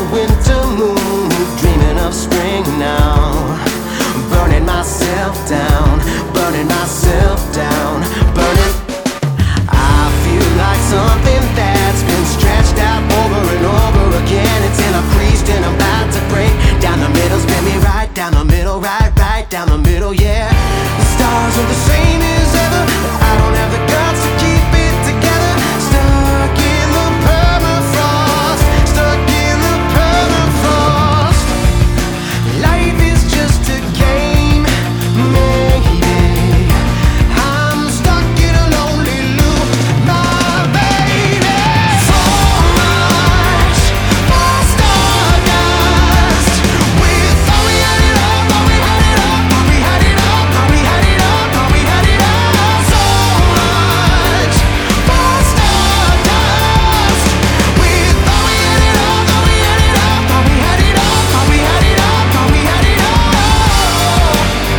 winter moon, dreaming of spring now. Burning myself down, burning myself down, burning. I feel like something that's been stretched out over and over again. It's in a crease and I'm about to break. Down the middle, spin me right down the middle, right down the middle, yeah. The stars are the same as ever, but I don't have the guts to keep it together. Stuck in the permafrost, stuck in the permafrost. Life is just a game, maybe. I'm stuck in a lonely loop, my baby. So much for stardust. We thought we had it all, thought we had it all, thought we had it all, thought we had it all, thought we had it all. So much for stardust. We thought we had it all, thought we had it all, thought we had it all, thought we had it all, thought we had it all.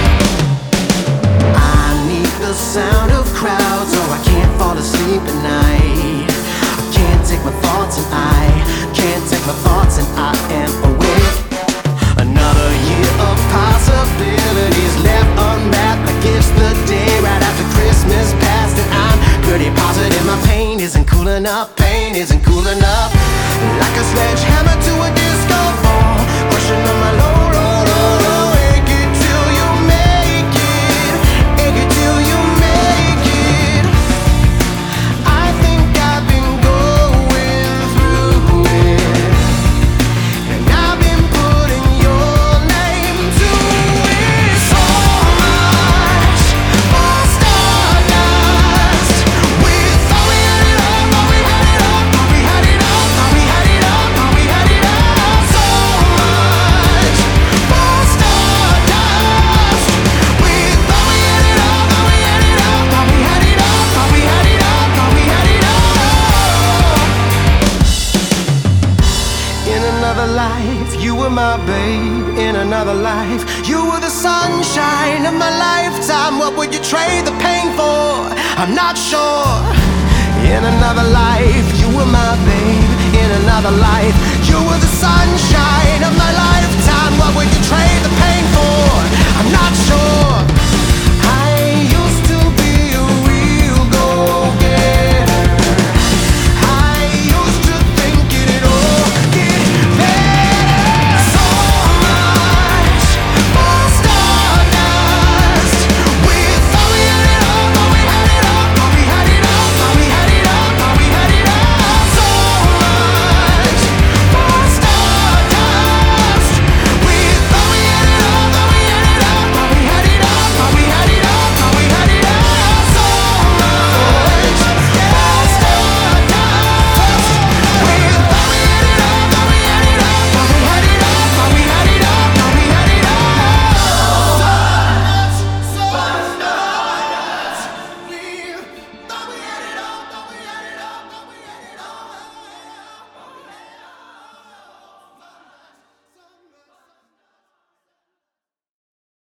I need the sound of crowds, or I can't fall asleep at night. I can't take my thoughts and I can't take my thoughts and I am awake. Another year of possibilities left unwrapped like it's the day right after Christmas passed, and I'm pretty positive my pain isn't cool enough, pain isn't cool enough. Like a sledgehammer to a disco ball, crushing on my low, low, low, low. Ache it till you make it, ache it till you make it. I think I've been going through it, and I've been putting your name to it. So much for stardust. We thought we had it all, thought we had it all, thought we had it all, thought we had it all, thought we had it all. So much for stardust. We thought we had it all, thought we had it all, thought we had it all, thought we had it all, thought we had it all. In another life, you were my babe. In another life, you were the sunshine of my lifetime. What would you trade the pain for? I'm not sure. In another life,